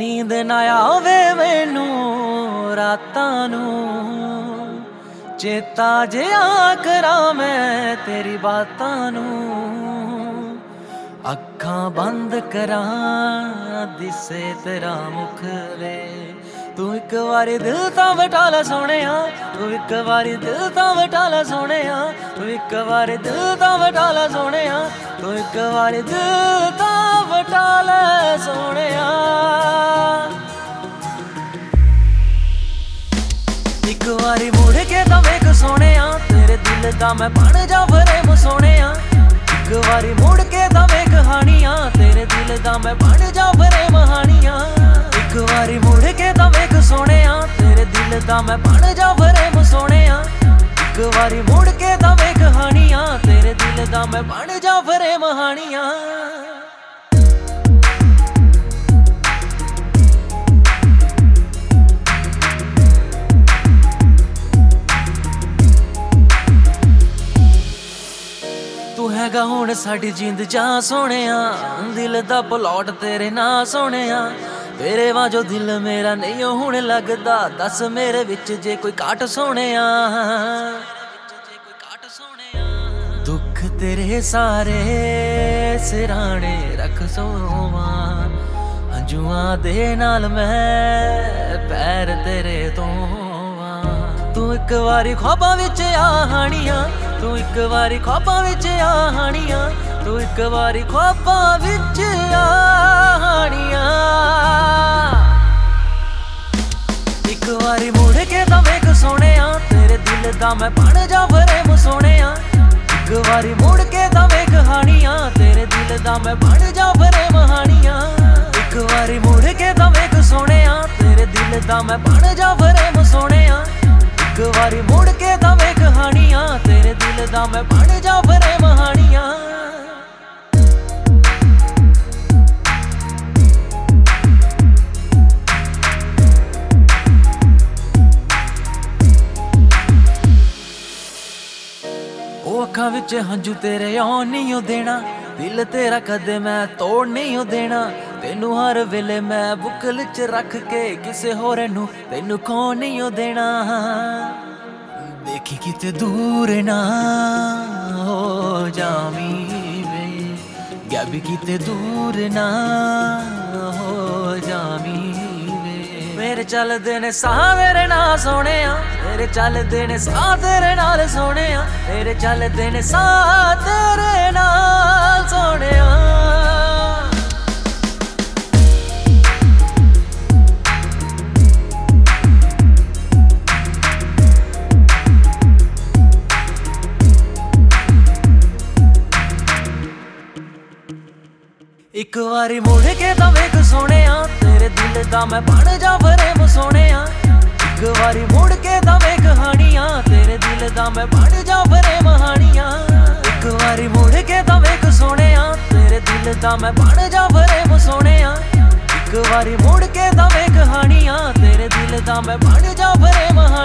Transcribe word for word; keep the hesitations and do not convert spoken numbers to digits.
नींद ना आवे मैनू रातां नू, चेता जिया करा मैं तेरी बातां नू। अखां बंद करा दिसे तेरा मुख वे, तू एक बारी दिल तां वटा लै सोहणिया, तू एक बारी दिल तां वटा लै सोहणिया, तू एक बारी दिल तां वटा लै सोहणिया, तू एक बारी दिल तां वटा लै सोहणिया। एक बारी मुड़ के तां वेख सोहणिया, तेरे दिल दा मैं बण जा फ्रेम सोहणिया। एक बारी मुड़ के तां वेख हानिया, तेरे दिल दा मैं बण जा फ्रेम हानिया। एक बारी मुड़ के तां वेख सोहणिया, तेरे दिल दा मैं बण जा फ्रेम सोहणिया। एक बारी मुड़ के तां वेख हानिया, तेरे दिल दा मैं बण जा फ्रेम हानिया। तू हैगा हुण साडी जिंद जा सोहणिया, दिल दा प्लॉट तेरे ना सोहणिया। तेरे वांजो दिल मेरा नहीं हुण लगदा, दस मेरे विच जे कोई काट सोहणिया। दुख तेरे सारे सिराणे रख सोवां, हंजुआं दे नाल मैं पैर तेरे धोवां। तू एक वारी ख्वाबां विच आ हानिया, तू एक बारी ख्वाबां विच आ हानिया, तू एक बारी ख्वाबां विच आ हानिया। एक बारी मुड़ के तां वेख सोहणिया, तेरे दिल दा मैं बण जा फ्रेम सोहणिया। एक बारी मुड़ के तां वेख हानिया, तेरे दिल दा मैं बण जा फ्रेम हानिया। एक बारी मुड़ के तां वेख सोहणिया, तेरे दिल दा मैं बण जा फ्रेम सोहणिया। एक बारी मुड़ के तां वेख हानिया, तेरे दिल दा मैं बण जा फ्रेम हानिया। ओ अखां विच हंजू तेरे आउण नहीं देना, दिल तेरा कदे मैं तोड़ नहीं देना। तेनू हर वेले मैं बुकल च रख के किसे होर नू तेनू खो नहीं देना। देखी किते दूर ना हो जामी वे, गैबी किते दूर ना हो जामी वे। मेरे चलदे ने साह तेरे नाल सोहणिया, मेरे चलदे ने साह तेरे नाल सोहणिया, मेरे चलदे ने साह तेरे नाल सोहणिया। एक बारी मुड़ के तां वेख सोहणिया, तेरे दिल दा मैं बण जा फ्रेम सोहणिया। एक बारी मुड़ के तां वेख हानिया, तेरे दिल दा मैं बण जा फ्रेम हानिया। एक बारी मुड़ के तां वेख सोहणिया, तेरे दिल दा मैं बण जा फ्रेम सोहणिया। एक बारी मुड़ के तां वेख हानिया, तेरे दिल दा मैं बण जा फ्रेम हानिया।